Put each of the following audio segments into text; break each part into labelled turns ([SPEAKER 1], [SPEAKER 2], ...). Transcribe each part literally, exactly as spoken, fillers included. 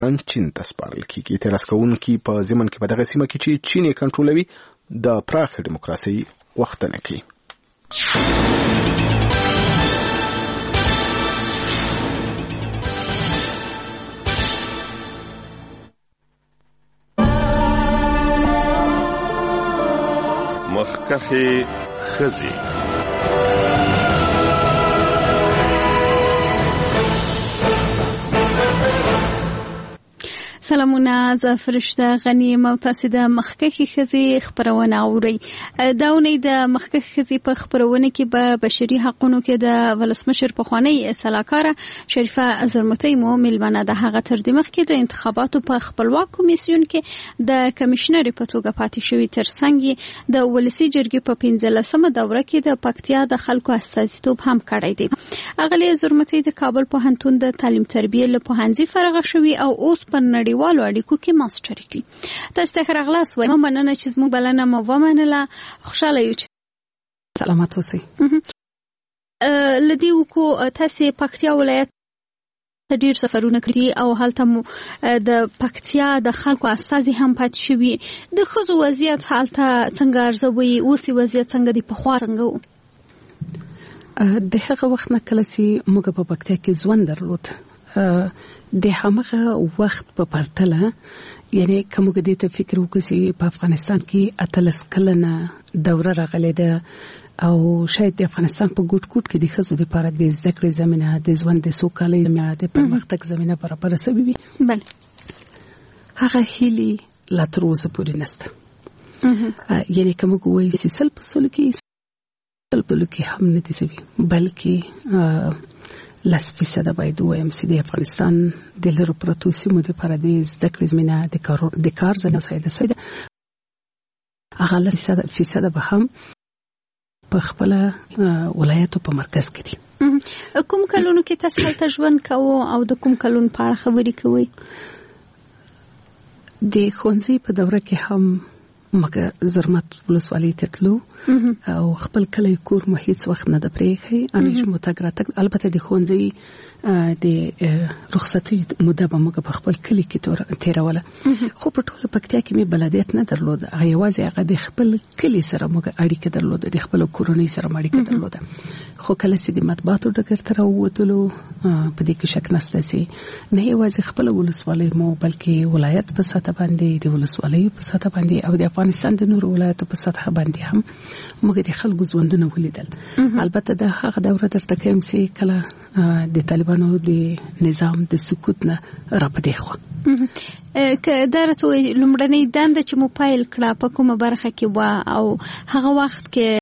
[SPEAKER 1] چین ته سپارل کیږي. اعتراض کوونکي په ضمن کې په دغه سیمه کې چې چین یې کنټرولوي د پراخ دیموکراسي غوښتنه کوي.
[SPEAKER 2] مخکخي خزي
[SPEAKER 3] سلامونه، زه فرشته غنی او تاسو د مخکخي خزي خبرونه اورئ. دا ونې د مخکخي خزي په خبرونه کې به بشري حقوقو کې د ولسمشر په خوانی سلاکاره شریفه زرمتي مو ملمنه د هغه تر دمخ کې د انتخاباتو په خپلواک کمیسیون کې د کمشنر په توګه پاتې شوی ترڅنګ د ولسی جرګې په پنځلسمه دوره کې د پکتیا د خلکو استازیتوب هم کړی دی. اغلی زرمتي د کابل پوهنتون د تعلیم تربیه له پوهنځي فارغ شوی او اوس په نړیوالو اړیکو کې ماستر کوي. تاسو ته راغلاس وایم مننه چې زموږ بلنه مو ومنله. خوشاله یو چې
[SPEAKER 4] سلامات اوسئ.
[SPEAKER 3] لدی وکړو تاسو پکتیا ولایت ډیر سفرونه کړی او هلته مو د پکتیا د خلکو استازي هم پات شوی. د خزو وضعیت هلته څنګه ارزوي؟ اوسې وضعیت څنګه دی؟ په خوا څنګه و؟
[SPEAKER 4] د هغه وخت نه کله چې موږ په پکتیا کې ژوند درلود د هغه وخت په پرتله، یعنی کوم غدي ته فکر وکړي په افغانستان کې اتلس کلنه دوره راغلې ده او شاید د افغانستان په ګوټ ګوټ کې د خزو لپاره د زده کړې زمينه، د ژوند د سوکالۍ زمينه، د پرمختګ زمينه برابر شوي وي.
[SPEAKER 3] بله
[SPEAKER 4] هغه هیلي لا تر اوسه پورې نشته. یعنی کوم کوی سیسل په سول کې سل په لکه هم نه دي سوي، بلکې لاس فیصد باید وایم چې د افغانستان د لرو پروتو سیمو د پردیس د کړې زمينه د کار د کار زنه ساده ساده هغه لاس فیصد به هم په خپل ولایتو په مرکز کې دي.
[SPEAKER 3] کوم کلونو کې تاسو هلته ژوند کوو او د کوم کلون په اړه خبرې کوئ؟
[SPEAKER 4] د ښوونځي په دوره کې هم مګه زرمت ولسوالۍ ته تلو او خپل کلی کور مو هیڅ وخت نه د پرېخي. انیش متګراتک البته د ښوونځي د رخصتي موده به موږ په خپل کلی کې تیروله، خو په ټوله پکتیا کې می بلدیت نه درلود. هغه یوازې هغه د خپل کلی سره موږ اړیکه درلود، د خپل کورنۍ سره اړیکه درلود. خو کله چې د مطبوعاتو ډګر ته راووتلو په دې کې شک نشته چې نه یوازې خپل ولسوالۍ مو بلکې ولایت په سطح باندې، د ولسوالۍ په سطح باندې او د افغانستان د نورو ولایتو په سطح باندې هم موږ د خلکو ژوندونه ولیدل. البته د هغه دوره درته کوم چې کله د طالبانو د نظام د سقوط نه راپدې خو
[SPEAKER 3] که درته لومړنۍ دنده چې مو پایل کړه په کومه برخه کې و او هغه وخت کې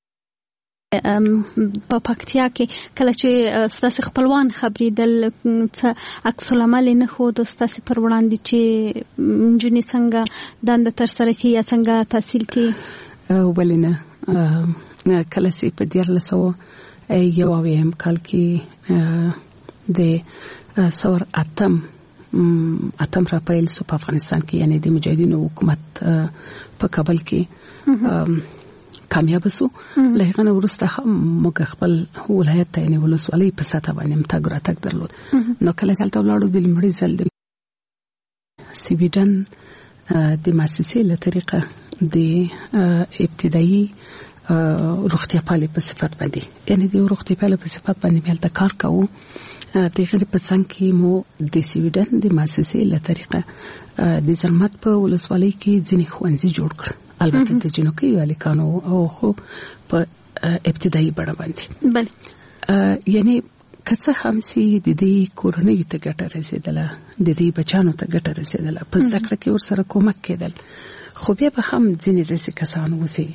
[SPEAKER 3] په پکتیا کې کله چې ستاسو خپلوان خبرېدل څه عکس العمل نه خو د ستاسو پر وړاندې چې جنې څنګه دنده تر سره کوي یا څنګه تحصیل کوي؟
[SPEAKER 4] ولنه کله چې په دیارلس سوه یو اویایم کال کې د ثور اتم اتم را پیل سو په افغانستان کې، یعنی د مجاهدینو حکومت په کابل کې کامیاب سو. لهغه نو ورسته هم موږ خپل ولایت ته یعنی ولسوالۍ په ساته باندې متګ راتګ درلود. نو کله چې تل ولاړو د لمړي ځل د سیویډن د مؤسسې له طریقه د ابتدایي روغتیا پالي په صفت باندې، یعنی د روغتیا پالي په صفت باندې مل د کار کوو. د غیر په څنګه کې مو د سیویډن د مؤسسې له طریقه د زرمت په ولسوالۍ کې ځینې ښوونځي جوړ کړ، البته د جنوبي الیکانو او خو په ابتدایي بڼه باندې. بله یعنی کڅه هم سي د دې کورنۍ ته ګټه رسیدله، د دې بچانو ته ګټه رسیدله، په ځکه کې ورسره کومک کېدل. خو بیا به هم ځینې داسې کسان وسي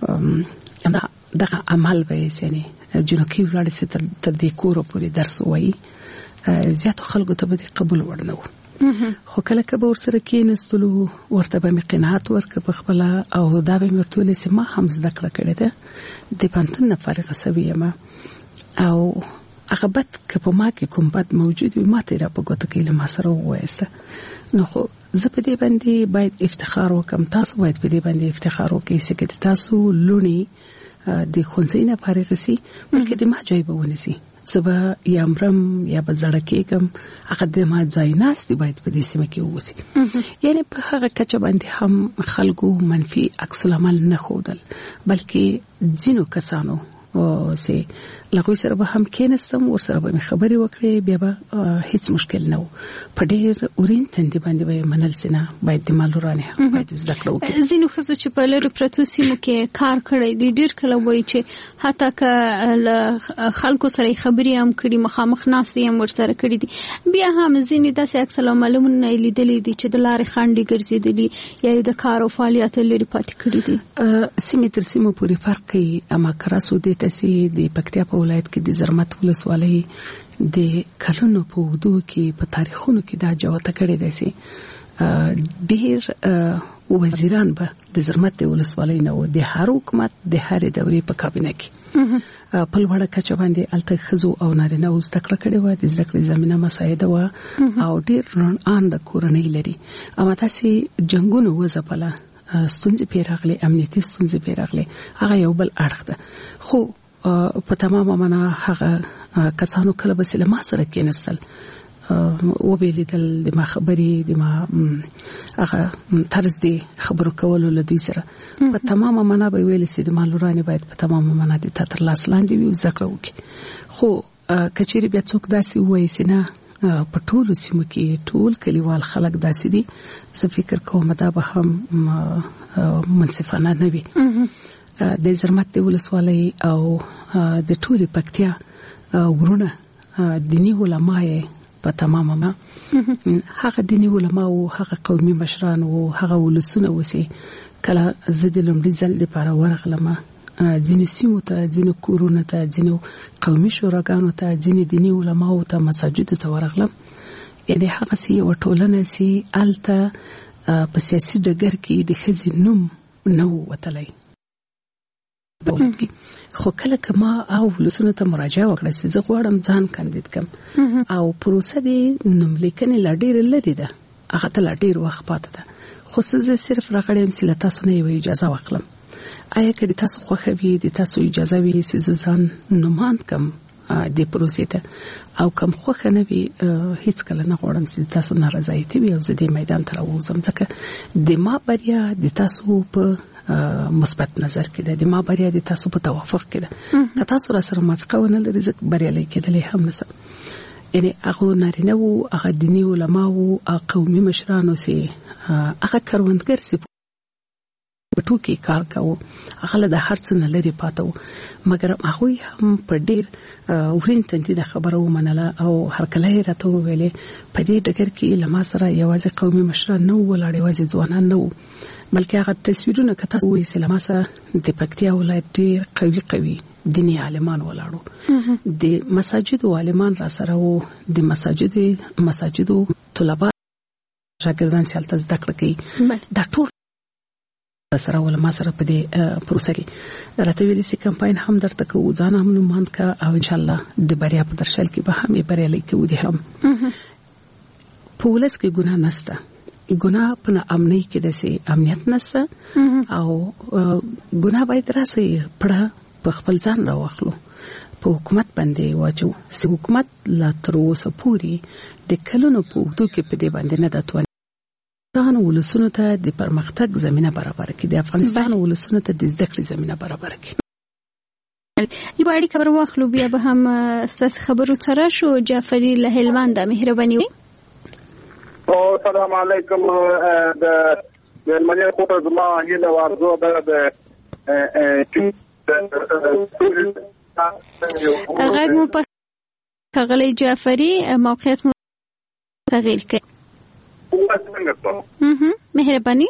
[SPEAKER 4] دغه عمل به یې جنوبي ولاړ سي تر دې کورو پورې درس وایي، زیاتو خلکو ته به د قبول وړ نه و. خو کله که به ورسره کېنستلو ورته به مې قناعت ورکړه په خپله او دا به مې ورته ویلې چې ما هم زده کړه کړې ده، د پوهنتون نه فارغه شوې یم او هغه بد که په ما کې کوم بد موجود وي ما ته یې را په ګوته کې له ما سره ووایسته. نو خو زه په دې باندې باید افتخار وکړم، تاسو باید په دې باندې افتخار وکړئ چې د تاسو لونې د خونځې نه فارغ سي بلکې د ما ځای به ونسي سبا یا امرم یا بزړکېګم هغه د ما ځای ناس دی باید په دې سیمه کې ووسی یعنی په هغه کچه باندې هم خلکو منفي عکس العمل نه خودل بلکې ځینو کسانو او سي لغوي سره به هم کېنستم ور سره به خبري وکړې بیا به هیڅ مشکل نه و په ډېر اورین تندې باندې به منل سينه باید د مالورانه باید زده کړو
[SPEAKER 3] ځینو خزو چې په لری پروتو سیمو کې کار کړی دی ډېر کله وایي چې حتی که خلکو سره خبري هم کړي مخامخ ناسي هم ور سره کړي دي بیا هم ځینې داسې عکس العملونه لیدلې دي چې د لارې خاندي ګرځېدلي یا د کار او فعالیت لري پاتې کړي دي
[SPEAKER 4] سیمه تر سیمه پورې فرق کوي اما کراسو د تاسې د پکتیا په ولایت کې د زرمت ولسوالۍ د کلونو په وګړو کې په تاریخونو کې دا جوته کړې ده سي ډېر وزیران به د زرمت ولسوالۍ نه و د هر حکومت د هر دورې په کابینه کې په لوړه کچه باندې الته خزو او نارینه اوس تکړه کړي و د ذکر زمينه مساعده و او ډېر رن ان د کورنۍ لري اما تاسې جنگونو وځپله ستونزې پیراغلي امنیتي ستونزې پیراغلي هغه یو بل اړخ ده خو په تمامه معنا هغه کسانو کله به سلام سره کېنستل او به لیدل د ما خبري د ما هغه طرز دی خبرو کولو لدوی سره په تمامه معنا به ویل سي د مالورانه باید په تمامه معنا د تر لاس لاندې وي ذکر وکي خو کچېری بیا څوک داسي وایي سينه په ټولو سیمو کې ټول کلیوال خلک داسې دي زه فکر کوم دا به هم منصفانه نه وي د زرمت ولسوالۍ او د ټولې پکتیا ورونه دینی علماء په تمامه ما هغه دینی علماء او هغه قومي مشران او هغه ولسونه وسی کله زه د لومړي ځل لپاره ورغلم ځینې سیمو ته ځینې کورونو ته ځینې قومي شوراګانو ته ځینې دینی علماء ته مساجد ته ورغلم یعنی هغه سی او ټولنه سی الته په سیاسي ډګر کې د خزي نوم نو وتلای خو کله کما او ولسونه ته مراجعه وکړه چې زه غواړم ځان کاندید کم او پروسه دی نوم لیکنه لډیر لري ده هغه ته لډیر وخت پاتې ده خو زه صرف راغړم چې تاسو نه یو اجازه واخلم آیا که تاسو خوښه وي د تاسو اجازه وي چې ځان نوماند کم د پروسې ته او کم خوښه نه وي هیڅ کله نه غواړم چې تاسو ناراضایته وي او زه د میدان ته راوځم ځکه د ما بریا د تاسو په مثبت نظر کې ده د ما بریا د تاسو په توافق کې ده که تاسو را سره موافقه ونه لرئ زه بریالي کېدلی هم نشم یعنی هغه نارینه وو هغه دیني علما وو هغه قومي مشرانو سي هغه کروندګر سي ټوکی کار کاوه هغه د هر څه نه لري پاتو مګر هغه هم په ډیر ورین تندې د خبرو منله او هر کله راته ویلې په دې ډګر کې لما سره یوازې قومي مشران نه ولاړ یوازې ځوانان نه بلکې هغه تصویرونه کته وې سلام سره د پکتیا ولایت ډیر قوي قوي دینی عالمان ولاړو د مساجد عالمان را سره وو د مساجد مساجدو طلبه شاګردان سالته زده کړه کوي دا ټول سره ول ما سره په دې پروسه کې راته ویلي سي کمپاین هم درته کوو ځان هم نوماند کا او ان شاء الله د بریا په درشل کې به هم بریالي کوو دي هم پولیس کې ګناه نشته ګناه په امنۍ کې د سي امنیت نشته او ګناه باید راسي پړه په خپل ځان راوخلو په حکومت باندې واچو چې حکومت لا تر اوسه پوري د کلونو په وختو کې په دې باندې نه داتو افغانستان ولسونو ته د پرمختګ زمينه برابر کړي د افغانستان ولسونو ته د زده کړې زمينه برابر کړي
[SPEAKER 3] یو اړیکه خبر واخلو بیا به هم ستاسو خبرو سره شو جعفری له هلمند مهرباني
[SPEAKER 2] او السلام علیکم د د منځ کوټه زما هیله ورزو د
[SPEAKER 3] غږ مو په غلې جعفری موقعیت مو تغییر کړ مهم مهرباني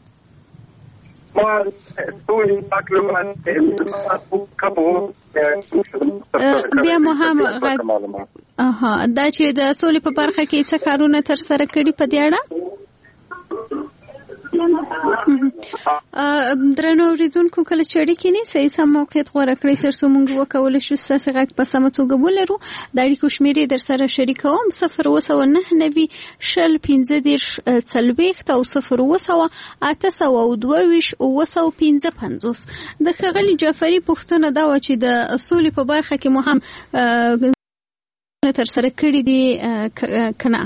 [SPEAKER 3] بیا مو هم اها دا چې د سولې په برخه کې څه کارونه تر سره کړي په دې اړه درنو اوریدونکو کله چې اړیکې نه صحیح سم موقعیت غوړه کړی تر څو موږ وکولای شو ستاسو غږ په سمه توګه ولرو. د اړیکو شمیرې در سره شریکوم صفر اووه نه نوي شل پنځه دېرش څلوېښت او صفر اووه اته سوه دوه ویشت اووه سوه پنځه پنځوس. د ښاغلي جعفري پوښتنه دا و چې د اصول په برخه کې مو هم تر سره کړی دي کنه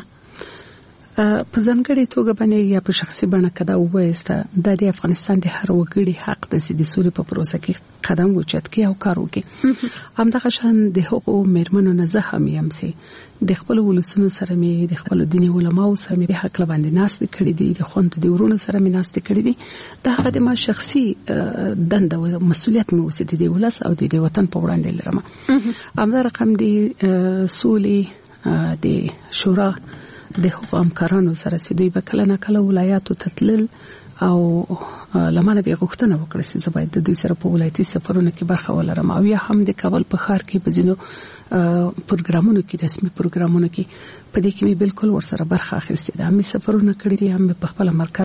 [SPEAKER 4] په ځانګړي توګه باندې یا په شخصي بڼه کدا وایسته د افغانستان د هر وګړي حق د سیدي سولې په پروسه کې قدم اوچت کړي او کار وکړي. همدغه شان د حقوقو مېرمنو نه زه هم یم سي د خپل ولسونو سره مې د خپل دیني علماو سره مې حق لباندې ناس کړي دي د خوند د ورونو سره مې ناس کړي دي. دا هغه ما شخصي دنده او مسؤلیت مې وسیدي د ولس او د وطن په وړاندې لرم. همدا رقم د سولې د شورا د حقوقو همکارانو سره چې دوی به کله نه کله ولایاتو تتلل او لمانه به غوښتنه وکړي چې زه باید د دوی سره په ولایتي سفرونو کې برخه ولرم او یا هم د کابل په ښار کې په ځینو پروګرامونو کې رسمي پروګرامونو کې په دې کې مې بالکل ورسره برخه اخیستې ده. مې سفرونه کړي دي هم په خپل مرکز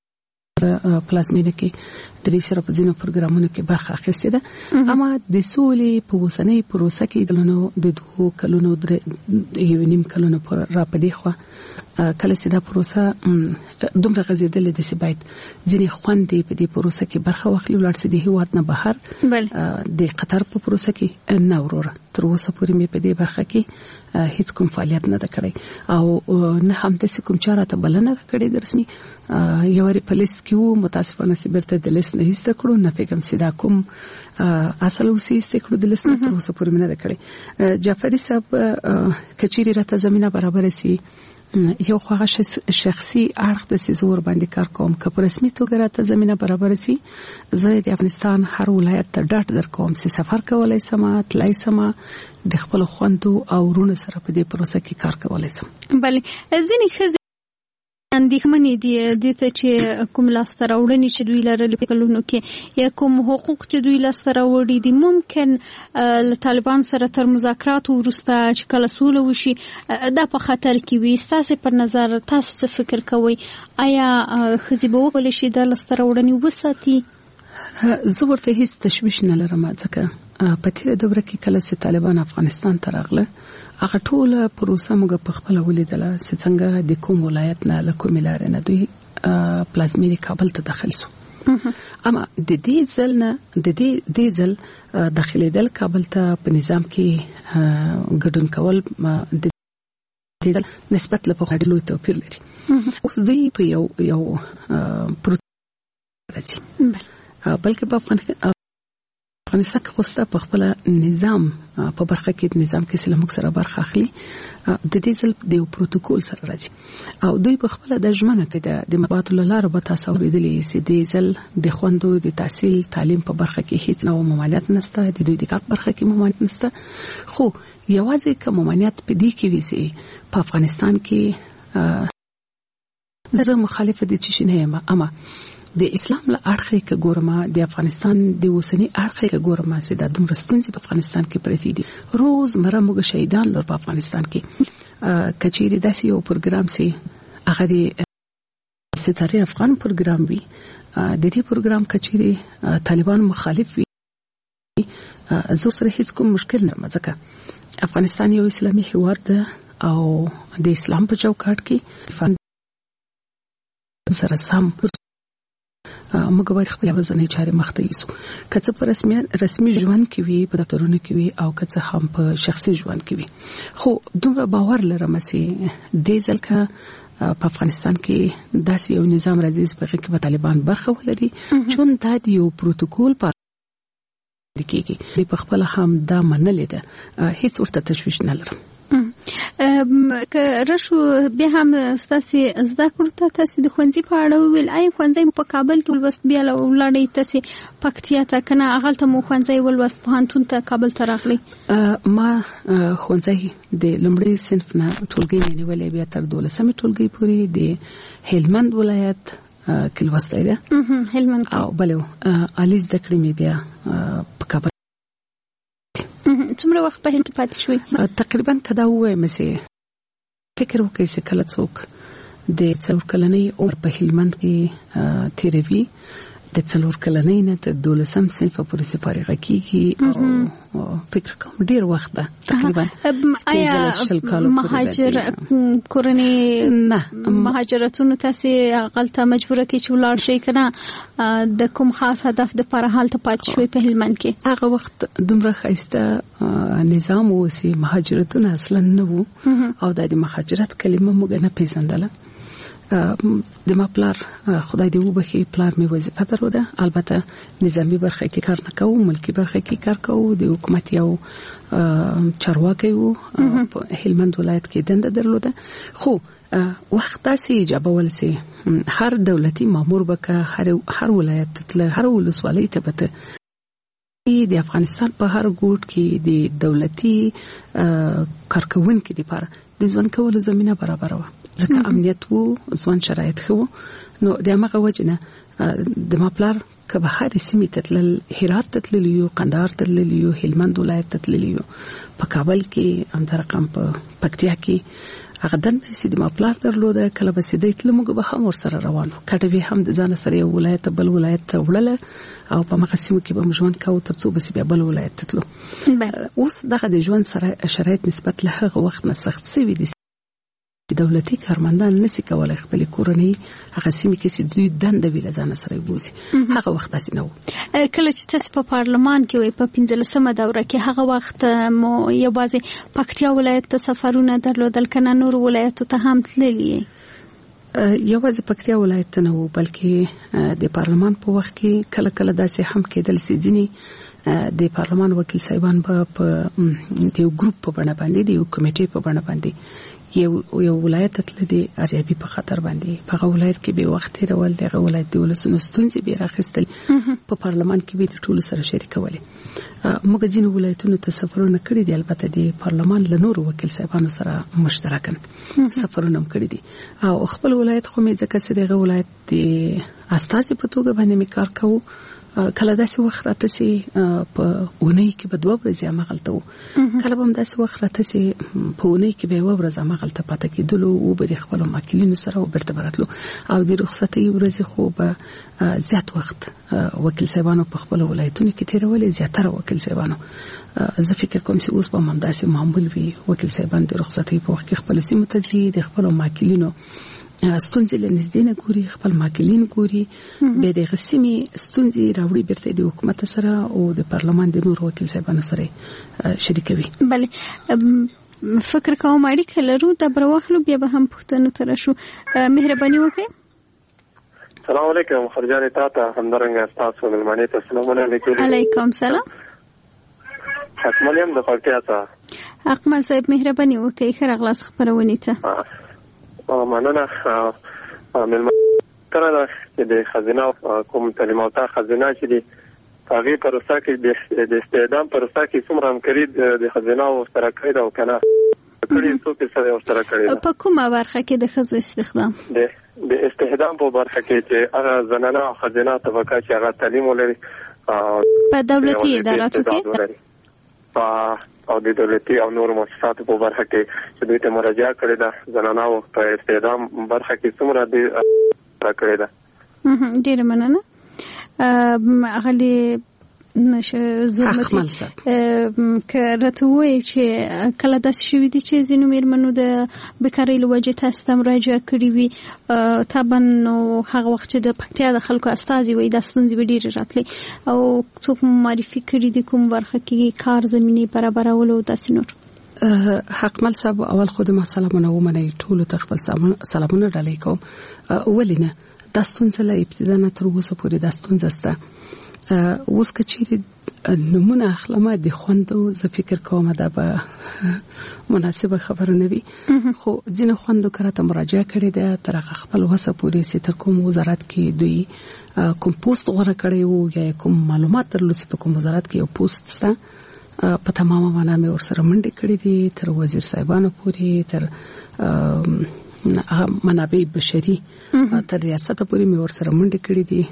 [SPEAKER 4] پلازمینه کې د ریسر په ځینو پروګرامونو کې برخه اخیستې ده. اما د سولې په وسنۍ پروسه کې دلونو د دوه کلونو د یو نیم کلونو پر را پدې خو کله چې دا پروسه دومره غزیدلې د سی باید ځینې خوندې په دې پروسه کې برخه واخلي ولر سي د هیواد نه بهر د قطر په پروسه کې نه وروره تر اوسه پورې مې په دې برخه کې هیڅ کوم فعالیت نه کړی او نه هم د کوم چاره ته بلنه کړې د رسمي یو ری پولیس کې وو متاسفانه چې برته د لیست نه هیڅ کړو نه پیغام سیدا کوم اصل وسی استکړو د لیست تر اوسه پورې نه کړی. جعفري صاحب کچيري راته زمينه برابر سي یو خواغه شخصي اړخ د سيزور باندې کار کوم که په رسمي توګه راته زمينه برابر سي زه د افغانستان هر ولایت ته ډاټ در کوم چې سفر کولای سم تلای سم د خپل خوندو او رونه سره په دې پروسه کې کار کولای سم.
[SPEAKER 3] بله ځینې خزي اندېښمنې دي د ته چې کوم لاسته راوړنې چې دوی لرلې په کلونو کې یا کوم حقوق چې دوی لاسته راوړي دي ممکن له طالبان سره تر مذاکرات وروسته چې کله سوله وشي دا په خطر کې وي. ستاسو پر نظر تاسو څه فکر کوئ؟ آیا خزي به وکولای شي د لاسته راوړنې وساتي؟
[SPEAKER 4] زه ورته هیڅ تشویش نه لرم ځکه په تیره دوره کې کله چې طالبان افغانستان ته راغله هغه ټوله پروسه موږ په خپل ولیدله چې څنګه د کوم ولایت نه له کوم لارې نه دوی پلازمینه کابل ته داخل شو. اما د دې ځل نه د دې د ځل داخليدل کابل ته په نظام کې ګډون کول د دې ځل نسبت له په خړلو توپیر لري. اوس دوی په یو یو پروسه بلکې په افغانستان افغانستان کې خوسته په خپل نظام په برخه کې نظام کې سلامک سره برخه اخلي د دې ځل د یو پروتوکول سره راځي او دوی په خپل د ژمنه کې د مبادلې لپاره به تاسو ورېدلې چې د ځل د خوندو د تحصیل تعلیم په برخه کې هیڅ نو ممانعت نشته د دوی د کار برخه کې ممانعت نشته خو یوازې کوم ممانعت په دې کې وي چې په افغانستان کې زه مخالفه دي چې نه یم اما د اسلام له اړخه کې ګورما د افغانستان د وسنی اړخه کې ګورما چې د دومره ستونزې په افغانستان کې پرې دي روز مره موږ شهیدان لور په افغانستان کې کچېری داسې یو پروګرام سي هغه د ستاره افغان پروګرام وي د دې پروګرام کچېری طالبان مخالف وي زه سره هیڅ کوم مشکل نه مځکه افغانستان یو اسلامي هیواد ده او د اسلام په چوکاټ کې سره سم موږ باید خپل ځنې چارې مخته یوسو کڅ په رسمي رسمي ژوند کې وي په دفترونو کې وي او کڅ هم په شخصي ژوند کې وي خو دومره باور لرم چې د ځلکه په افغانستان کې داسې یو نظام راځي چې په کې طالبان برخه ولري چون دا یو پروتوکول په کېږي په خپل هم دا منلې ده هیڅ ورته تشویش نه لرم.
[SPEAKER 3] که رشو بیا هم ستاسو زده کړو ته تاسو د خوندې په اړه ویل آی خوندې په کابل کې ولوست بیا ولړې تاسو پکتیا ته کنه اغلته مو خوندې ولوست په هانتون ته کابل ته راغلی
[SPEAKER 4] ما خوندې د لومړي صنف نه ټولګي نیولې بیا تر دولسمه ټولګي پورې د هلمند ولایت کې لوستل ده
[SPEAKER 3] هلمند
[SPEAKER 4] او بلو الیز د کړمې بیا په کابل
[SPEAKER 3] څومره وخت په هند کې پاتې شوې؟
[SPEAKER 4] تقریبا کدا وې مې فکر وکړې چې کله څوک د څلور کلنۍ عمر په هلمند کې تیروي د څلور کلنۍ نه تر دولسم صنف پورې سپارغه کیږي او فکر کوم ډیر وخت ده تقریبا
[SPEAKER 3] آیا مهاجر کورنۍ
[SPEAKER 4] نه
[SPEAKER 3] مهاجرتونو تاسو غلطه مجبوره کی چې ولاړ شي کنه د کوم خاص هدف د پر حالت پات شوي په هلمند کې
[SPEAKER 4] هغه وخت دومره خاصه نظام وسی مهاجرتونه اصلا نه وو او د مهاجرت کلمه موږ نه پیژندله د ما پلار خدای دې وبخي پلار می وظیفه درلوده البته نظامی برخه کې کار نه کوم ملکی برخه کې کار کوم د حکومت یو چارواکي وو په هلمند ولایت کې دنده درلوده خو وخت تاسو اجازه ولسي هر دولتي مامور بکه هر هر ولایت تل هر ولسوالۍ ته بته د افغانستان په هر ګوټ کې د دولتي کارکونکو لپاره د ځوان کولو زمينه برابر و ځکه امنیت وو ځوان شرایط خو نو د هغه وجنه د ماپلار کبه هر سیمه تتل هرات تتل یو قندهار تتل یو هلمند ولایت تتل یو په کابل کې هم د رقم په پکتیا کې هغه دنه چې د ماپلار درلوده کله به سیده تل موږ به هم ور سره روانو کټوي هم د ځان سره یو ولایت بل ولایت ته وړله او په مقسمو کې به مجون کاو ترڅو بس بیا بل ولایت تتلو اوس دغه د ژوند سره شرایط نسبت له هغه وخت نه سخت سوي دي دولتي کارمندان نسی کولای خپل کورنۍ هغه سیمه کې چې دوی دنده ویل ځان سره بوزي هغه وخت اسنه
[SPEAKER 3] کله چې تاسو په پارلمان کې وي په پنځلسمه دوره کې هغه وخت مو یوازې پکتیا ولایت ته سفرونه درلودل کنه نور ولایتو ته هم تللی
[SPEAKER 4] یوازې پکتیا ولایت ته نه بلکې د پارلمان په وخت کې کله کله داسې هم کېدل چې ځینی د پارلمان وکیل صاحبان په یو ګروپ په بڼه باندې د یو کمیټې په بڼه باندې یو یو ولایت ته د ازیابي په خطر باندې په ولایت کې به وخت رول دغه ولایت د ولسونو ستونزې به راخستل په پارلمان کې به ټول سره شریکول موږ ځینې ولایتونو ته سفرونه کړی دي البته د پارلمان له نورو وکیل صاحبانو سره مشترکاً سفرونه کړی دي او خپل ولایت خو مې ځکه چې دغه ولایت د استازي په توګه باندې مې کار کوم کله داسې وخت راته سي په اونۍ کې به دوه ورځې مغلطه وو کله به داسې وخت راته سي په اونۍ کې به یو ورځ مغلطه پاتې کېدلو او به خپل ماکلینو سره وبرته براتلو او د رخصتي ورځې خو به زیات وخت وکیل صاحبانو په خپل ولایتونو کې تیرولې زیاتره وکیل صاحبانو زه فکر کوم چې اوس په ممداسه معمول وي وکیل صاحبان د رخصتي په وخت کې خپل سیمه ته ځي د خپل ماکلینو ستونزې لنځدې نه ګوري خپل ماکلین ګوري به د غسیمي ستونزې راوړي برته د حکومت سره او د پارلمان د نور وکیل صاحبانو سره شریکوي
[SPEAKER 3] بله فکر کوم اړیکه لرو د بروخلو بیا به هم پښتنو تر شو مهرباني وکړئ
[SPEAKER 5] السلام علیکم خرجان تاته همدارنګ تاسو ملمنې ته السلام علیکم
[SPEAKER 3] علیکم سلام
[SPEAKER 5] حکملیم د پکتیا ته
[SPEAKER 3] اکمل صاحب مهرباني وکړئ خیر اغلاس خبرونه ته
[SPEAKER 5] مننه ملمنې کړه چې د خزینه کوم تعلیمات خزینه چې دی هغه پروسه کې د استعدام پروسه کې څومره همکاري د خزینه او سره کړی دا کنه کړي څو کې سره سره کړی
[SPEAKER 3] په کومه برخه کې د خزو استخدام
[SPEAKER 5] د د استخدام په برخه کې چې هغه زنانه او خزینه طبقه چې هغه تعلیم ولري
[SPEAKER 3] په دولتي اداراتو کې
[SPEAKER 5] او د دولتي او نور مؤسساتو په برخه کې چې دوی ته مراجعه کړې ده زنانه او په استخدام برخه کې څومره دي کړې ده
[SPEAKER 3] ډېر مننه اغلی نشه زومتي کړه وای چې کله داسې شوې دي چې زینو میرمنو د بیکاری لوجه تاسو ته مراجعه کړې وي طبعا نو هغه وخت چې د پکتیا د خلکو استازي وي د ستونزې ډېر راتلي او څوک معرفي کړي دي کوم برخه کې کار زميني برابرولو داسې نور
[SPEAKER 4] حکمل صاحب اول خود ما سلامونه ومنه ټول ته خپل سلامونه ډالې کوم ولینه د ستونزې له ابتدا نه تر اوسه پورې د ستونزې سره اوس کچېری نمونه اخلمه د خوندو زه فکر کوم دا به مناسبه خبره نه وي خو ځینې خوندو کراته مراجعه کړې ده تر خپل وسه پورې سي تر کوم وزارت کې دوی کوم پوسټ غوړه کړی وو یا کوم معلومات درلودي په کوم وزارت کې یو پوسټ ستا په تمامه معنا مې ورسره منډه کړې دي تر وزیر صاحبانو پورې تر منابع بشري تر ریاست پورې مې ورسره منډه کړې دي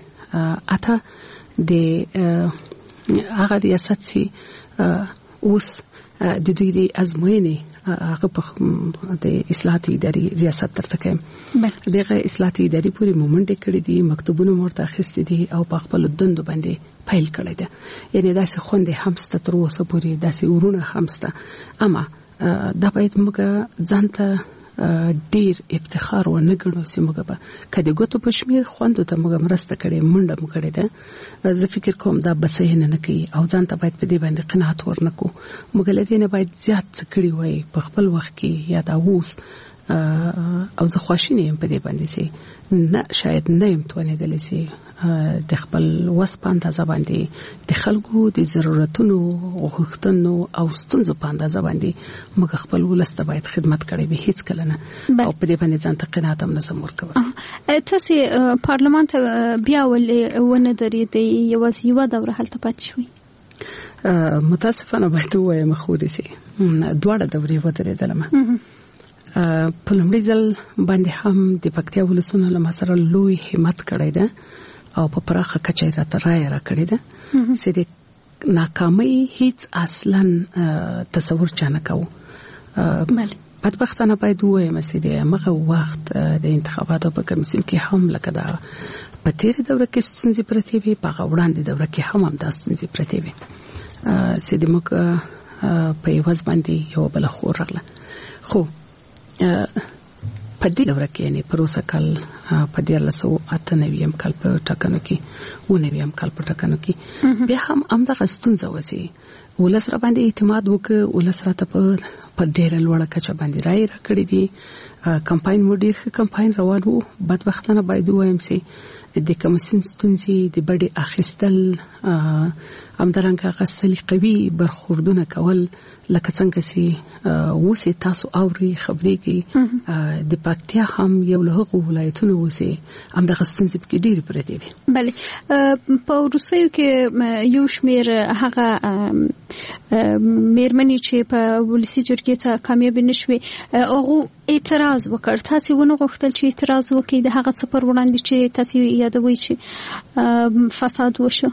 [SPEAKER 4] اته د هغه ریاست سي اوس د دوی د ازموینې هغه په د اصلاحاتي اداري ریاست ترته کوي دغه اصلاحاتي اداري پوری مومنټ کړی دي مکتوبونه مرته اخیستي دي او په خپل دندو باندې فایل کړی دی یعنی داسې خوندې همسته تر اوسه پوری داسې ورونه همسته اما دا باید موږ ځانته ډیر افتخار و نه ګڼو چې موږ به کدی ګوتو په شمیر خوندو ته موږ مرسته کړې منډه مو کړې ده زه فکر کوم دا بسې نه کوي او ځان ته باید په دې باندې قناعت ورنکو موږ لدې نه باید زیات څه کړی وای په خپل وخت کې یا دا اوس او زه خوشاله یم په دې باندې چې نه شاید نه يم توانېدل چې د خپل وس په اندازه باندې د خلکو د ضرورتونو او غوښتنو او ستونزو په اندازه باندې موږ خپل ولست باید خدمت کړې به هیڅ کله نه او په دې باندې ځان ته قناعت هم نه زمور کوي
[SPEAKER 3] تاسو پارلمان ته بیا ولونه درې دی یوازې یو دوره هلته پاتې شوي
[SPEAKER 4] متاسفانه باید وایم خو دې سي دواړه دورې وته دلمه په لومړي ځل باندې هم د پکتیا ولسونو له مسره لوی همت کړی ده او په پراخه کچه راته رای را کړی ده چې د ناکامۍ هیڅ اصلا تصور چانه کوو
[SPEAKER 3] بله
[SPEAKER 4] بدبختانه باید وایم چې د هغه وخت د انتخاباتو په کمیسیون کې هم لکه دا په تیر دوره کې ستونزې پرتې وي په وړاندې دوره کې هم هم دا ستونزې پرتې وي چې د موږ په یوز باندې یو بل خو راغله خو په دې دوره کې یعنی پروسه کال په دې لاسو اته نویم کال په ټاکنو کې و نویم کال په ټاکنو کې بیا هم امدغه ستونزه وسی ولس را باندې اعتماد وکړ ولس را ته په ډېر لوړه کچه باندې راي را کړی دي کمپاین مو ډېر کمپاین روان وو بدبختانه باید وایم سي د کمیسیون ستونزې د بډې اخیستل امدارنګه غسلی قوي برخوردونه کول لکه څنګه چې وسه تاسو اوري خبرې کې د پکتیا هم یو له ولایتونو وسه امدغه ستونزې کې ډېر پرته وي
[SPEAKER 3] بله په روسیو کې یو شمیر هغه میرمنې چې په ولسی جرګې ته کامیاب نشوي هغه اعتراض وکړ تاسو ونه غوښتل چې اعتراض وکړي د هغه څه پر وړاندې چې تاسو یادوي چې فساد وشو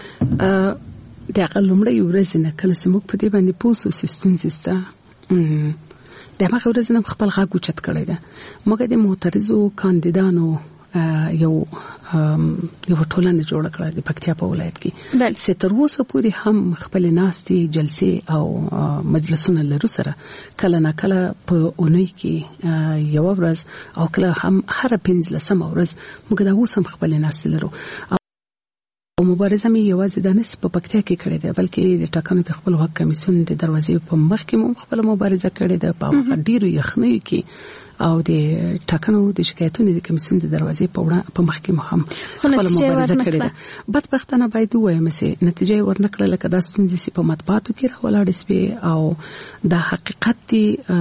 [SPEAKER 4] د اقلمړی ورځ نه کله چې موږ په دې باندې پوسو سیستم سیستا د هغه ورځ نه خپل غاګو چت کړی دا موږ د معترضو کاندیدانو یو یو ټولنه جوړ کړه د پکتیا په ولایت کې چې تر اوسه پورې هم خپل ناستي جلسې او مجلسونه لرو سره کله نه کله په اونۍ کې یو ورځ او کله هم هر پنځلسمه ورځ موږ دا اوس هم خپل ناستي لرو او مبارزه مې یوازې د نس په پکتیا کې کړې ده بلکې د ټاکنو د خپل حق کمیسیون د دروازې په مخ کې مو خپل مبارزه کړې ده په ډیرو یخنۍ کې او د ټاکنو د شکایتونو د کمیسیون د دروازې په وړاندې په مخ کې مخم خپل مبارزه کړې ده بدبختانه باید وایم چې نتیجه ورنکړه لکه د ستونزې په مطبوعاتو کې راولاړ سپي او د حقیقت دی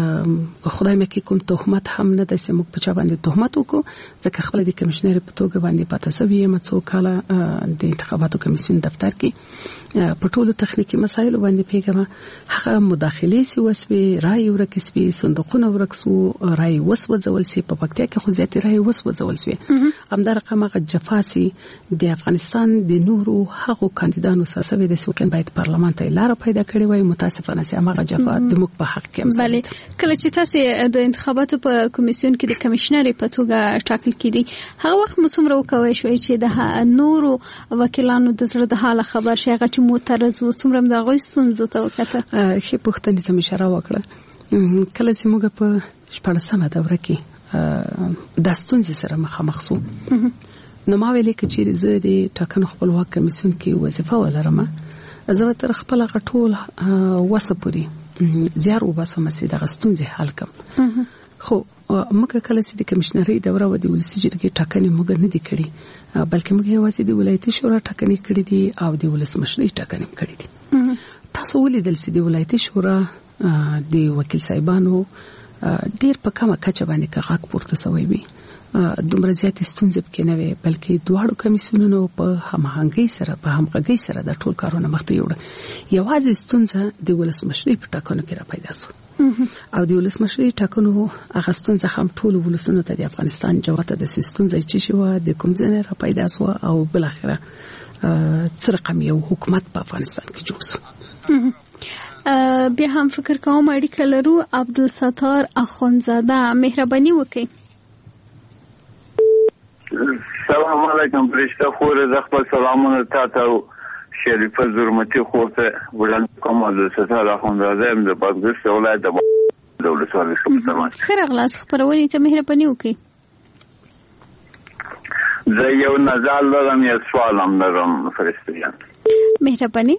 [SPEAKER 4] خدای مې کې کوم تهمت هم نه د سمو په چا باندې تهمت وکړو ځکه خپل د کمشنر په توګه باندې پاتې سوي مڅو کاله د انتخاباتو کمیسیون دفتر کې په ټولو تخنیکی مسایل باندې پیګه هغه مداخله سی وسوي رای ورکسوي صندوقونه ورکسو رای وسوځول سي په پکتیا کې خو زیاتې رای وسوځول سي همدا رقم هغه جفاسي د افغانستان د نورو هغو کاندیدانو ساسوي د سوکن باید پارلمان ته لار پیدا کړی وای متاسفانه سي هغه جفا د موږ په حق کې
[SPEAKER 3] بله کله چې تاسو د انتخاباتو په کمیسیون کې د کمشنر په توګه ټاکل کړي هغه وخت مو څومره وکوي شوی چې د نورو وکیلانو د زړه د حال خبر شي هغه چې معترض و څومره د غوښتنې ته وکړه
[SPEAKER 4] شي پوښتنې ته اشاره وکړه کله چې موږ په شپږمه دوره کې د ستونزې سره مخامخ شو نو ما ویلې چې زه د ټاکنو خپلواک کمیسیون کې وظیفه ولرم زه تر خپل غټول وسپوري زیار وباسم چې د ستونزې حل کوم خو موږ کله چې د کمشنري دوره و د ولسی جرګې ټاکنې موږ نه دي کړې بلکې موږ یوازې د ولایتي شورا ټاکنې کړې دي او د ولسمشرۍ ټاکنې کړې دي تاسو ولیدل چې د ولایتي شورا د وکیل صاحبانو ډیر په کومه کچه باندې کاغذ پورته شوی وي دومره زیات ستونزې پکې نه وي بلکې دواړو کمیسیونونو په هماهنګۍ سره په همغږۍ سره د ټول کارونه مخته یوړه یوازې ستونزه د ولسمشرۍ په ټاکنو کې را پیدا شو او د ولسمشرۍ ټاکنو هغه ستونزه هم ټول ولسونو ته د افغانستان جوته د ستونزې چې شو د کوم ځای را پیدا شو او بل اخره څه رقم یو حکومت په افغانستان کې جوړ شو
[SPEAKER 3] بیا هم فکر کوم اړیکه لرو. عبدالستار اخونزاده مهرباني وکړئ.
[SPEAKER 6] سلام علیکم فرشته خور، ز خپل سلامونه تاسو شریفه زرمتی خور ته وړاندې کوم. عبدالستار اخونزاده یم د بادغیس ولایت د ولسوالۍ څخه.
[SPEAKER 3] ښه راغلاست. خپرونې ته مهرباني وکړئ.
[SPEAKER 6] زه یو نظر لرم، یو سوال هم لرم فرشته جان.
[SPEAKER 3] مهرباني.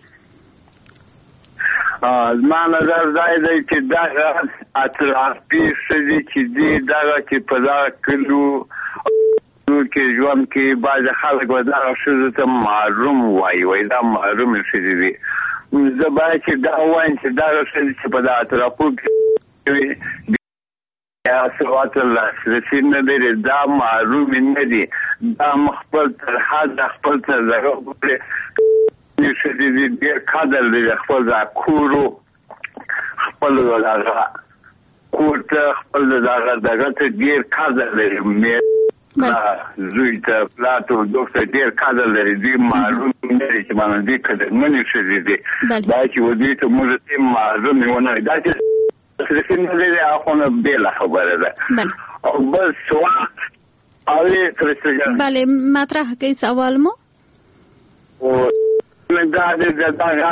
[SPEAKER 6] زما نظر دا دی چې دغه اطرافي ښځې چې دي دغه چې په دغه کلیو کې ژوند کې بعض خلک به دغه ښځو ته محروم وایي، وایي دا محرومې ښځې دي. زه باید چې دا وایم چې دغه ښځې چې په دغه اطرافو کې سوات لاسرسي نه لري، دا محرومې نه دي، دا خپل تر حد خپل تر دغه پورې ښځې دي ډېر قدر لري، خپل دا کورو خپل دغه کور ته خپل دغه دغه ته ډېر قدر لري، زوی ته پلار ته ورور ته ډېر قدر لري. دوی محروم نه دي چې مانه دوی قدرمنې ښځې دي، دا چې دوی ته موږ دوی محرومې ونه وي، دا چې لاسرسي نه لري هغه خو نه بېله خبره ده. او بل سوال اورې فرشته جان؟
[SPEAKER 3] بله مطرح کوي سوال مو.
[SPEAKER 6] دا د دغه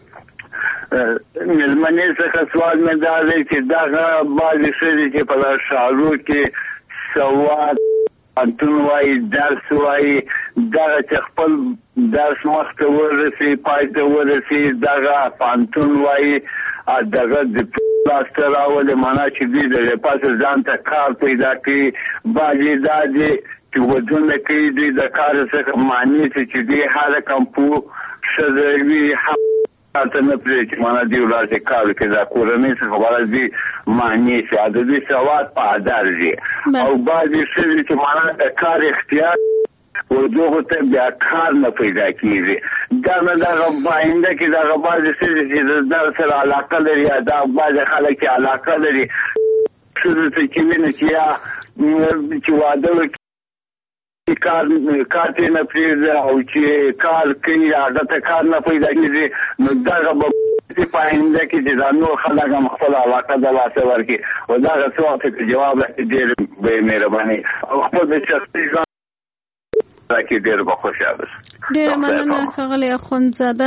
[SPEAKER 6] مېلمنې څخه سوال مې دا دی چې دغه بعضې ښځې چې په ښارو کې سواد پوهنتون وایي، درس وایي، دغه چې خپل درس مخته ورسي پای ته ورسي دغه پوهنتون وایي دغه د لاسته راولي، معنا چې دوی د پاسه ځان ته کار پیدا کوي. بعضې دا دي چې ودونه کوي، دوی د کار څخه معنی چې دوی هر کمپو ښځه وي ته نه پرېږدي چې معنا دوی ولاړ شي کار وکړي، دا کورنۍ څخه باید دوی معنی شي، د دوی سواد په ادار شي. او بعضې ښځې چې معنا د کار اختیار ودغو ته بیا کار نه پیدا کېږي. دا نه دغه باینده کې دغه بعضې ښځې چې د درس سره علاقه لري، یا دا بعضې خلک چې علاقه لري ښځو ته چې ویني چې یا چې واده وکړي کار کار ته نه پرېږدي او چې کار کوي هغه ته کار نه پیدا کېږي، نو دغه به په آینده کې چې دا نور خلک هم خپل علاقه د لاسه ورکړي. او دغه سوال ته جواب راکړي ډېر به یې مهرباني او خپل د شخصي ژوند کې ډېر به خوشحاله شي.
[SPEAKER 3] ډېره مننه ښاغلی اخندزاده.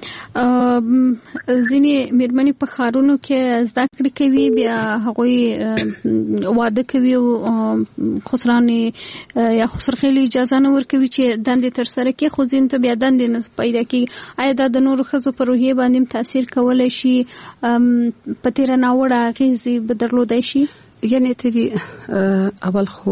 [SPEAKER 3] ځینې مېرمنې په ښارونو کې زده کړې کوي، بیا هغوی واده کوي او خسرانې یا خسرخېلې اجازه نه ورکوي چې دندې ترسره کړي، خو ځینو ته بیا دندې نه پیدا کېږي. آیا دا د نورو ښځو په روحیې باندې هم تاثیر کولی شي، په تېره ناوړه اغېزې به درلودی شي؟
[SPEAKER 4] یعنې ته اول خو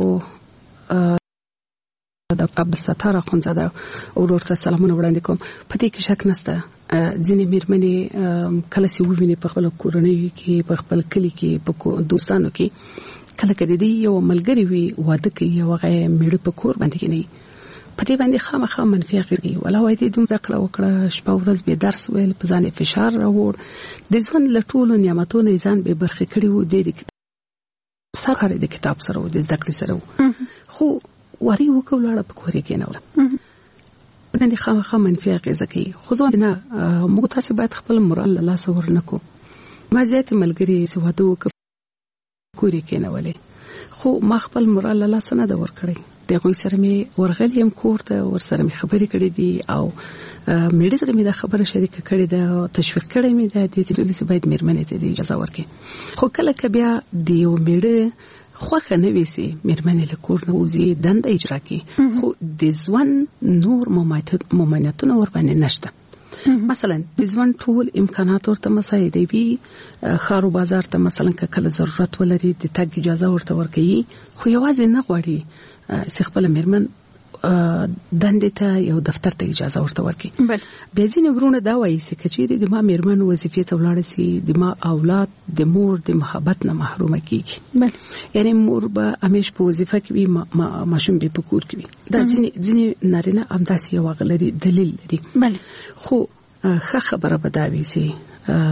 [SPEAKER 4] د عبدالستار اخونزاده ورور ته سلامونه وړاندې کوم. په دې کې شک نشته ځینې مېرمنې کله چې وویني په خپل کورنۍ کې، په خپل کلی کې، په دوستانو کې، کله کله دې یو ملګری وي واده کوي او هغه میړه په کور باندې کوي، په دې باندې خامخا منفي اغېزې ولا وای دې دومره کړه وکړه شپه ورځ به درس ویل، په ځان فشار راوړ، د ژوند له ټولو نعمتونو ځان به برخه کړي وو، د سره د کتاب سره او د زده کړې سره خو وری وکولاړه په کورې کې نه وره باندې خامخا منفي اغېزه کوي. خو ځو نه موږ تاسو باید خپل مورال له لاسه ورنکو. ما زیات ملګری سوادو کورې کې نه ولې، خو ما خپل مورال له لاسه نه دا ور کړی. دغه سره مې ورغلی يم کور ته، ور سره مې خبرې کړې دي او مې سره مې دا خبره شریکه کړې ده، تشویق کړې مې ده د دې چې باید مېرمنې ته اجازه ورکړي. خو کله که بیا دی و میړه خوخه نه ویسي مېرمنې له کور نه وځي دنده اجرا کوي، خو د ځوان نور ممانعتونه ور باندې نشته. مثلا د ځوان ټول امکانات ورته مساعده وي، خارو بازار ته مثلا کله ضرورت ولري د تګ اجازه ورته ورکوي، خو یوازې نه غواړي چې خپل مېرمن دندې ته یو دفتر ته اجازه ورته ورکړي. بیا ځینې ورونه دا وایي چې کچېرې د ما مېرمن وظیفې ته ولاړ سي، د ما اولاد د مور د محبت نه محرومه کیږي. یعنی مور به همیش په وظیفه کې وي، ماشوم به په کور کې وي. دا ځینې ځینې نارینه همداسې یو غلري دلیل لري. خو ښه خبره به دا وي چې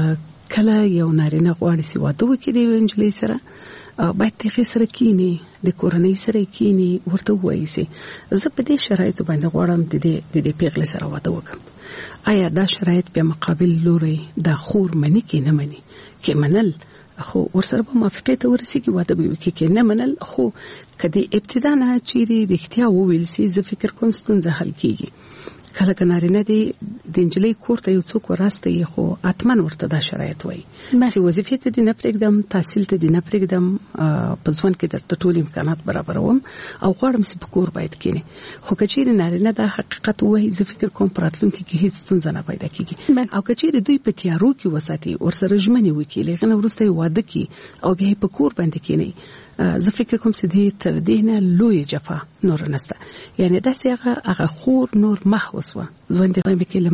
[SPEAKER 4] کله یو نارینه غواړي چې واده وکړي د یوې نجلۍ سره باید هغې سره کینی د کورنۍ سره کینی ورته ووایي چې زه په دې شرایطو باندې غواړم د دې د دې پیغلې سره واده وکړم. آیا دا شرایط بیا مقابل لوري دا خور مني کې نه مني کې منل خو ورسره په موافقه ته ورسیږي واده به وکړي کې نه منل خو کدی ابتدا نه چیرې رښتیا وویل سي زه فکر کوم ستونزه حل کیږي. کله کنارینه دی د انجلۍ کور ته یو څوک وراسته یې خو اتمن ورته دا شرایط وایي چې وظیفې ته دې نه پرېږدم تحصیل ته دې نه پرېږدم په ژوند کې درته ټول امکانات برابروم او غواړم چې په کور باید کېنې خو که چیرې نارینه دا حقیقت وایي زه فکر کوم په راتلونکي کې هیڅ ستونزه نه پیدا کېږي او که چیرې دوی په تیارو کې وساتي ورسره ژمنې وکړي له هغې نه وروسته یې واده کړي او بیا یې په کور باندې کېنئ زه فکر کوم چې دې تر دې نه لوی جفا نور نشته یعنی داسې هغه هغه خور نور مخ وسوه ژوند یې کې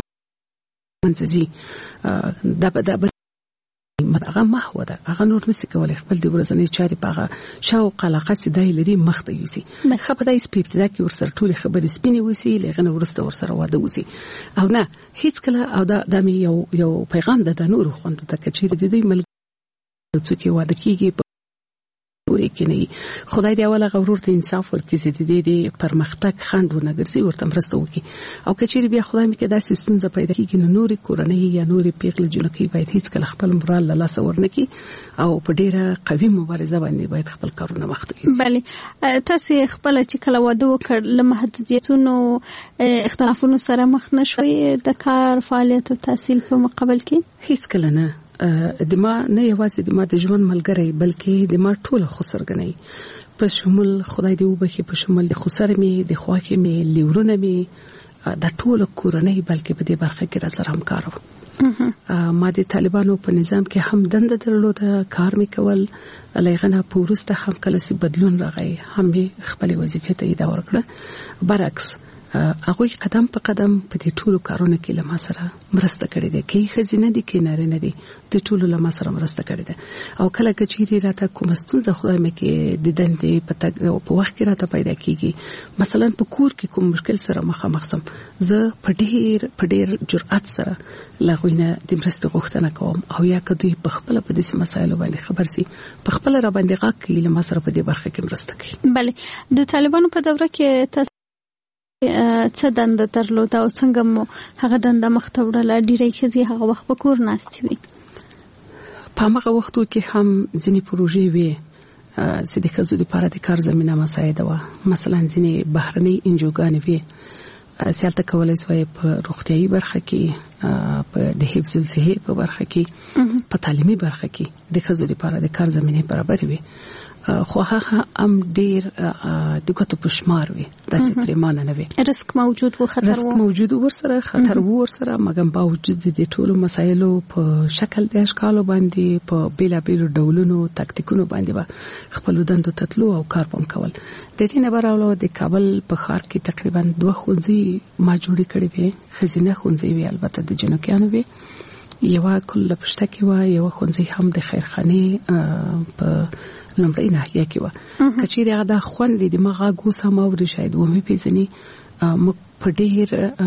[SPEAKER 4] لمنځي دا دا هغه مخ وده هغه نور نشي کولای خپل د ورځنۍ چارې په هغه شاو قلقه سي دای لري مخ ته یوسي خبره دای سپیرتدا کې ورسره ټول خبرې سپینې وسی لغنه ورسته ورسره واده وسی او نه هیڅ کله او دا د یو یو پیغام د نور خوند ته کچیر د دې مل څوک واده کیږي ورکینی خدای دې اوله غرور ته انصاف ورکړي چې دې دې پرمختګ خندونه ګرځي ورته مرسته وکړي او کچېری بیا خدای مې کې داسې ستونزه پیدا کیږي نو نورې کورنۍ یا نورې پیغلې جنکی باید هیڅ کله خپل مورال له لاس ورنکي او په ډیره قوي مبارزه باندې باید خپل کارونه مخته یوسي. بله
[SPEAKER 3] تاسو خپل چې کله واده وکړ له محدودیتونو اختلافونو سره مخ نشوي د کار فعالیت او تحصیل په مقابل کې
[SPEAKER 4] هیڅ کله نه د ما نه یوازې د ما د ژوند ملګری بلکې د ما ټول خسرګنۍ په شمول خدای دې وبخي په شمول د خسر می د خواخې می لیورونه می د ټول کورنۍ بلکې په دې برخه کې را سره همکار وو. ما د طالبانو په نظام کې هم دنده درلوده کار می کول لایغنه پورسته هم کله سي بدلون راغی هم خپل وظیفه ته اداره ورکړه برعکس هغه قدم په قدم په دې ټولو کارونو کې له ما سره مرسته کړې ده کې خزینه دي کې نارینه دي د ټولو له ما سره مرسته کړې ده او کله کچيري راته کوم ستونزه خدای مې کې د دندې په په وخت کې راته پیدا کیږي مثلا په کور کې کوم مشکل سره مخامخ سم زه په ډېر په ډېر جرأت سره لاغوینه د مرسته غوښتنه کوم او یا کدوې په خپل په دې مسایلو باندې خبر سي په خپل را باندې غاک کې له ما سره په دې برخه کې مرسته کوي.
[SPEAKER 3] بله د طالبانو په دوره کې څه دنده درلوده او څنګه مو هغه دنده مخته وړله ډیری ښځې هغه وخت په کور ناستې وي
[SPEAKER 4] په هغه وختو کې هم ځینې پروژې وي چې د ښځو لپاره د کار زمینه مساعده وه مثلا ځینې بهرنۍ انجوګانې وي سیالته کولای شوی په روغتيایي برخه کې په د حفظ الصحه په برخه کې په تعلیمي برخه کې د ښځو لپاره د کار زمینه برابر وي خو هغه هم ډیر د کوټو پښمار وي داسې پریمانه نه وي
[SPEAKER 3] رسک موجود و خطر
[SPEAKER 4] رسک موجود ورسره خطر ورسره مګم باوجود د ټولو مسایلو په شکل د اشکالو باندې په بیلا بیل ډولونو تاکتیکونو باندې با خپل دندو تطلو او کار پم کول د دې نه براولو د کابل په ښار کې تقریبا دوه خونځي ما جوړې کړې وي خزینه خونځي وي البته د جنوکیانو وي یو کله پښته کې و یو خونځي هم د خیرخانه په لمړی ناحیه کې و کچېره غدا خوند د مغه ګوسه ماوري شاید و مې پیژني مو په ډېر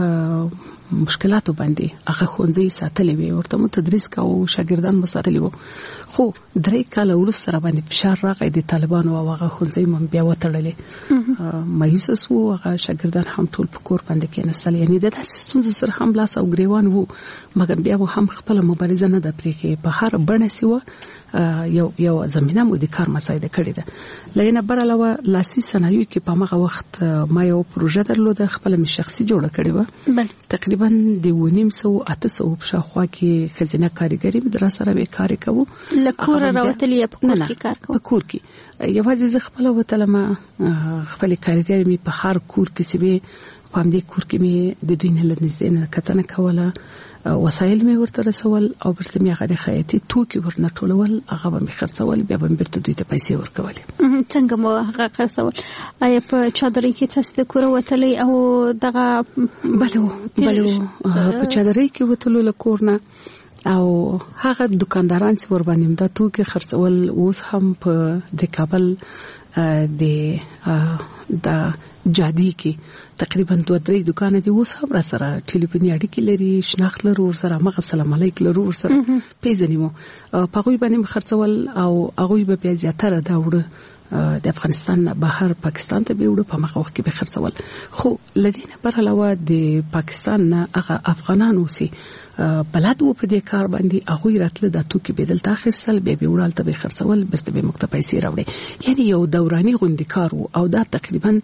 [SPEAKER 4] مشکلاتو باندې هغه خونځي ساتلې وي ورته مو تدریس کاوه شاګردان مو ساتلې وو خو درې کاله وروسته باندې فشار راغی د طالبانو او هغه خونځي مون بیا وتړلې مایوس سو هغه شاګردان هم ټول په کور باندې کې نسل یعنی د تاسو ستونزو سره هم لاس او ګریوان وو مګر بیا هم خپل مبارزه نه د پرې کې په هر بڼه سیوه یو یو زمينه مو د کار مسایده کړې ده لینه برالوه لاسي صنایع کې په هغه وخت ما یو پروژه درلوده خپل می شخصي جوړه کړې و تقریبا د ونیم سو اته سو په شاخوا کې خزینه کاریګری در سره به کار کوو
[SPEAKER 3] لکور راوتلی په کور کې کار کوو
[SPEAKER 4] په کور کې یوازې ز خپل وتلمه خپل کاریګری می په هر کور کې سیبه په دې کور کې می د دوی نه لنځ نه کتنه کوله وسایل می ورته رسول او برته می هغه د خیاطي توکي ورنه ټولول هغه به می خرڅول بیا به برته دوی ته پیسې ورکول
[SPEAKER 3] څنګه مو هغه خرڅول آیا په چادرې کې تاسو د کور وتلې او دغه
[SPEAKER 4] بلو بلو په چادرې کې وتلو لکورنه او هغه دکانداران چې ور باندې دا توکي خرڅول اوس هم په د کابل د د جادي کې تقریبا دوه درې دکان دي اوس هم را سره ټلیفوني اړیکې لري شناخت لرو سره مغه سلام علیک لرو سره پیژنیمو په غوي باندې خرڅول او هغه به بیا زیاتره دا وړه د افغانستان بهر پاکستان ته به وړه په مخ وخت کې به خرڅول خو لدینه پر علاوه د پاکستان نه هغه افغانانو سي بلد و په دې کار باندې هغه راتله د توکي بدل تاخصل به به وړال ته به خرڅول برته به مکتب پیسې راوړي یعنی یو دوراني غوندي کار او دا تقریبا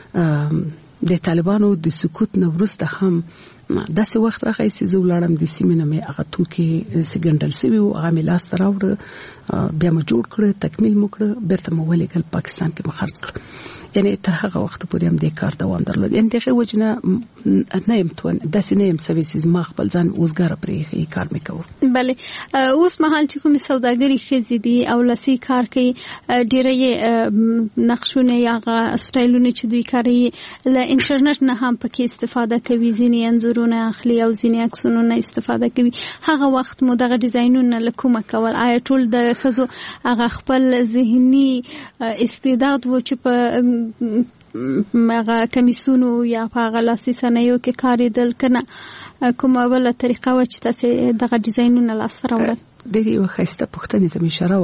[SPEAKER 4] د طالبانو د سکوت نه ورسته هم داسې وخت راغی چې زه ولاړم د سیمینه مې هغه توکي سګندل سوي او هغه ملاس راوړ بیا مو جوړ کړ تکمیل مو کړ برته مو ولېګل پاکستان کې مخرج کړ یعنی تر هغه وخت پورې هم د کار دوام درلود یعنی دغه وجنه نه يم توان داسې نه يم سويسز ما خپل ځان اوسګار پرې کار مې کوم
[SPEAKER 3] بله اوس مهال چې کوم سوداګری خزيدي او لسی کار کوي ډېرې نقشونه یا سټایلونه چې دوی کوي له انټرنیټ نه هم پکې استفاده کوي ځینې انځورونه اخلي او ځینې عکسونه استفاده کوي هغه وخت مو دغه ډیزاینونه لکومه کول آیا ټول د خزو هغه خپل ذهني استعداد و چې په مغه کمیسونو یا په غلاسي سنیو کې کاریدل کنه کومه بل طریقه و چې تاسو دغه ډیزاینونه لاسته راوړل
[SPEAKER 4] ډېری وخت پښتنې ته اشاره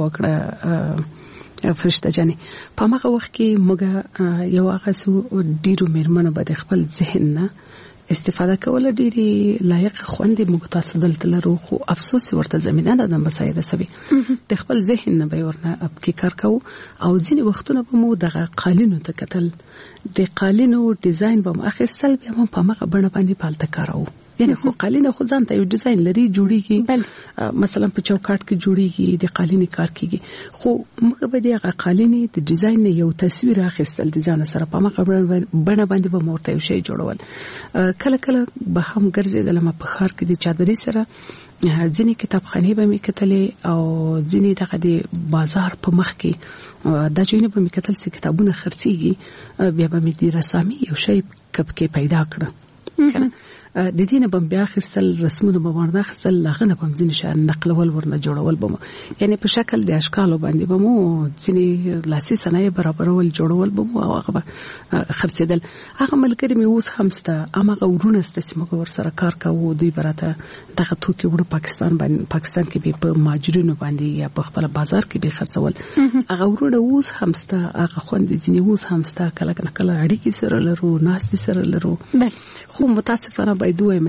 [SPEAKER 4] وکړه فرشته جاني په هغه وخت کې موږ یو هغه سو ډیرو مېرمنو به خپل ذهن نه استفاده کول ډیری لایق خوندې مختص دلته لرو خو افسوس ورته زمينه ده د مسایده سبي د خپل ذهن نه به ورنه اب کې کار کوو او ځینې وختونه به مو دغه قالینو ته کتل د قالینو ډیزاین به مخصل بیا هم په مخه بڼه باندې پالته کارو یعنی خو قالینه خو ځان ته یو ډیزاین لري جوړیږي مثلا په چوکاټ کې جوړیږي د قالینې کار کیږي خو موږ به د قالینې د ډیزاین یو تصویر اخیستل د ځان سره په مخه بڼه باندې به مورته یو شی جوړول کله کله به هم ګرځیدل ما په خار کې د چادرې سره ځینې کتابخانې به مې کتلې او ځینې دغه د بازار په مخ کې دا جوړونه به مې کتل چې کتابونه خرڅيږي بیا به مې د رسامي یو شی کپ کې پیدا کړ کنه د دې نه بم بیا خپل رسمونه به ورنه خپل لغنه بم ځین شان نقلول ورنه جوړول بم یعنی په شکل د اشکالو باندې بم ځینې لاسي صنایع برابرول جوړول بم او هغه خرڅیدل هغه ملګری مې اوس همسته هغه ورونه ست چې موږ ور سره کار کوو دوی براته دغه توکي وړ پاکستان باندې پاکستان کې په ماجرونو باندې یا په خپل بازار کې به خرڅول هغه ورونه اوس همسته هغه خوند ځینې اوس همسته کله کله اړیکې سره لرو ناس سره لرو خو متاسفانه باید وایم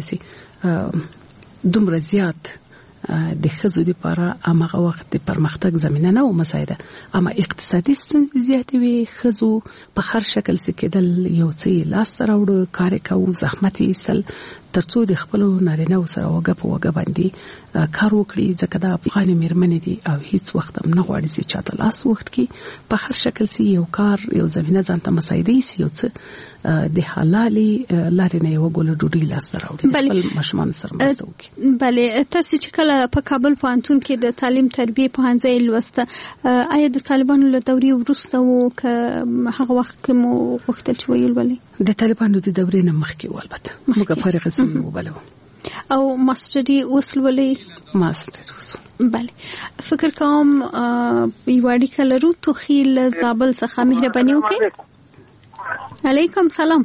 [SPEAKER 4] چې دومره زیات د خزو لپاره هغه وخت د پرمختګ زمينه نه و مسایده اما اقتصادي ستونزې زیاتې وي خزو په هر شکل سکیدل یو څه لاس راوړو کار کوي زحمت یې سل ترڅو د خپل نارینه سره وګ په وګ باندې کار وکړي ځکه دا افغان مېرمنې دي او هیڅ وخت هم نه غواړي چې چاته لاس وخت کې په هر شکل سي یو کار یو زمينه ځانته مسایده سي یو څه د حلالي لارې نه یو ګول ډوډۍ لاس راوړي خپل مشمان سره مسته وکړي
[SPEAKER 3] بله تاسو چې کله په کابل پوهنتون کې د تعلیم تربیه پوهنځي لوسته آیا د طالبانو له دورې وروسته وو که هغه وخت کې مو وختل چې ویل ولې
[SPEAKER 4] د طالبانو د دورې نه مخکې والبته موږ فارغ سم وبلو
[SPEAKER 3] او ماستري وصلولې
[SPEAKER 4] ماستر وصل
[SPEAKER 3] بله فکر کوم یوادي کلرو تو خیل زابل څخه مهرباني وکړئ علیکم سلام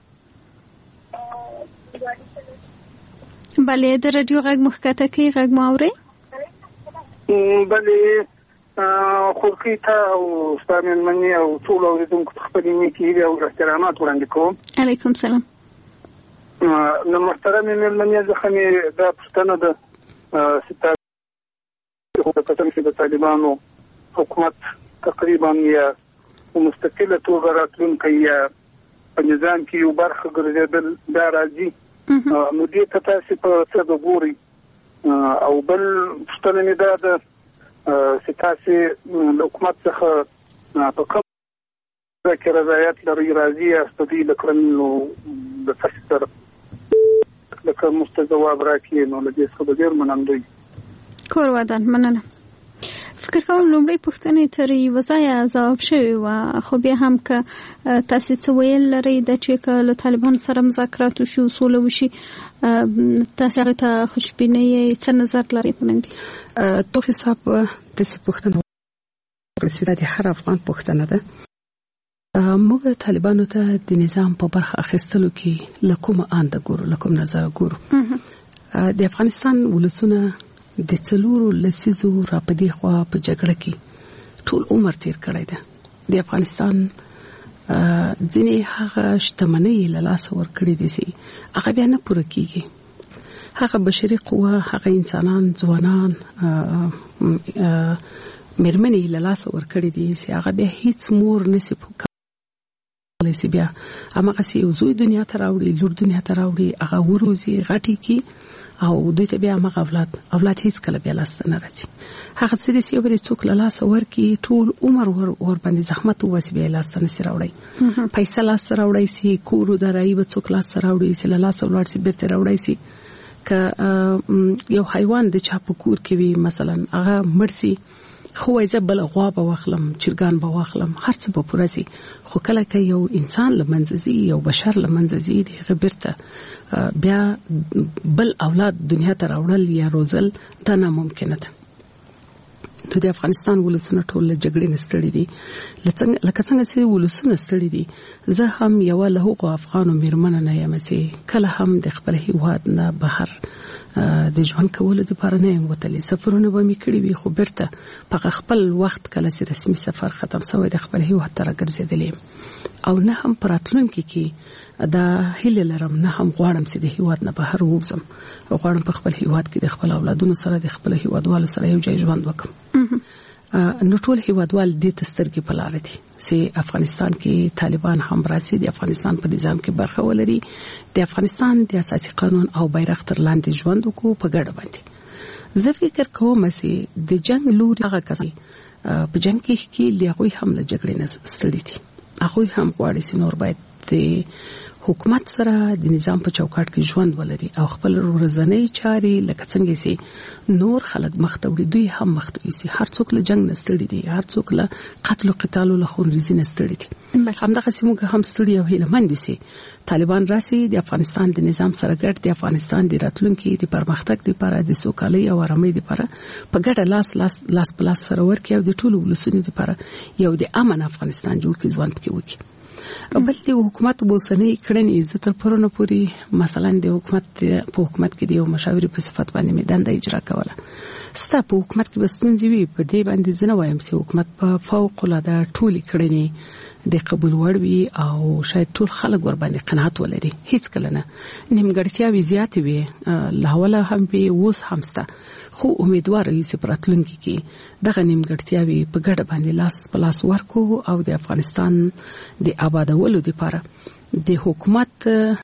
[SPEAKER 3] بله د رادیو غږ مخکته کې غږ ماوري
[SPEAKER 2] بله خورخي ته او ستامن منی او ټول اوریدونکو خپلې نیکی او احترامات وړاندې کوم
[SPEAKER 3] علیکم سلام
[SPEAKER 2] نو محترم مېلمنې ځکه مې دا پښتنه ده ستاسو په کتل کې د طالبانو حکومت تقریبا یا مستقله توګه راتلونکي یا په نظام کې یو برخه ګرځېدل دا راځي نو دې ته تاسو په څه د ګوري او بل پښتنه مې دا ده چې تاسو د حکومت څخه په کوم ځکه رضایت لري راځي استدې د کړنو د تفسیر لکه مستجواب راکې نو لږه څه ډیر منندوی
[SPEAKER 3] کور ودان مننه فکر کوم لومړی پوښتنه ترې وځای ځواب شوی و خو بیا هم که تاسو څه ویل لري د چې له طالبان سره مذاکرات وشي اصول وشي تاسو ته خوشبینه څه نظر لري پوندې
[SPEAKER 4] تو حساب د څه پوښتنه پرسیده د هر افغان پوښتنه ده موږ طالبانو ته د نظام په برخه اخیستلو کې لکوم آند ګورو لکوم نظر ګورو د افغانستان ولسونه د څلورو لسیزو را پدې خوا په جګړه کې ټول عمر تیر کړی دی. د افغانستان ځینې هغه شتمنۍ له لاسه ورکړي دي چې هغه بیا نه پوره کیږي. هغه بشري قوه، هغه انسانان، ځوانان، مېرمنې له لاسه ورکړي دي چې هغه بیا هیڅ مور نشي کولی چې بیا هماغسې یو زوی دنیا ته راوړي، لور دنیا ته راوړي، هغه وروزي غټي کی او دوی ته بیا هغه اولاد اولاد هیڅ کله بیا لاسته نه راځي. هغه څه چې یو بل څوک له لاسه ورکړي ټول عمر ور ور باندې زحمت وواسي بیا لاسته نه سي راوړي. پیسې لاسته راوړي سي، کور درایي به څوک لاسته راوړي سي، له لاسه ولاړ سي بیرته راوړي سي. که یو حیوان د چا په کور کې وي مثلا هغه مرسي، خو ایزه بل غوا به واخلم، چرګان به واخلم، هر څه به پوره سي. خو کله که یو انسان لمنځي، یو بشر لمنځي دی غبرته بیا بل اولاد دنیا ته راوړل یا روزل دا ناممکنه ده. نو د افغانستان ولسونه ټول جګړې نستړي دي، لکه څنګه چې ولسونه ستړي دي. زه هم یو له هغو افغانو میرمنو نه یم چې کله هم د خپل هیواد نه بهر د ژوند کولو لپاره نه یم وتلې. سفرونه به مې کړي وي خو بیرته په خپل وخت کله چې رسمي سفر ختم شوی د خپل هیواد ته راګرځېدلې او نه هم په راتلونکي کې دا هیله لرم، نه هم غواړم چې د هیواد نه بهر ووځم. غواړم په خپل هیواد کې د خپل اولادونو سره د خپل هیوادوالو سره یو ځای ژوند وکړم. نو ټول هیوادوال دې تسترګې په لار دي چې افغانستان کې طالبان هم راسي، د افغانستان په نظام کې برخه ولري، د افغانستان د اساسي قانون او بیرغ تر لاندې ژوند وکړو په ګډه باندې. زه فکر کوم چې د جنگ لوري هغه کسي په جنگ کې لیاغوي هم له جګړې نه ستړي دي. هغه هم غواړي چې نور باید د حکومت سره د نظام په چوکاټ کې ژوند ولري او خپل ورځنی چاري لکه څنګه چې نور خلک مخته وړي دوی هم مخته وي. هر څوک له جنگ نه ستړي دي، هر څوک له قتل او قتال له خونریزي نه ستړي دي. همدغه سیمه هم ستړي او هیلمن دي چې طالبان راسي د افغانستان د نظام سره ګډ د افغانستان د راتلونکي د پرمختګ لپاره د سوکالۍ او آرامۍ لپاره په ګډه لاس لاس لاس په لاس سره ورکړي او د ټولو ولسونو لپاره یو د امن افغانستان جوړ کړي، ژوند پکې وکړي. بل د حکومت بوسنۍ کړنې زه تر پرونه پوری مثلا د حکومت په حکومت کې د یو مشاور په صفت باندې مې دنده اجرا کوله. ستا په حکومت کې بستونځي وي په دې باندې زنه وایم چې حکومت په فوق العاده ټولي کړنې د قبول وړ وي او شاید ټول خلک ور باندې قناعت ولري. هیڅ کله نه نیمګړتیاوي زیاتې وي، لاوله هم به اوس همسته، خو امیدوار یې چې پراتلونکي کې دغه نیمګړتیاوي په ګډه باندې لاس په لاس ورکو او د افغانستان د آبادولو لپاره د حکومت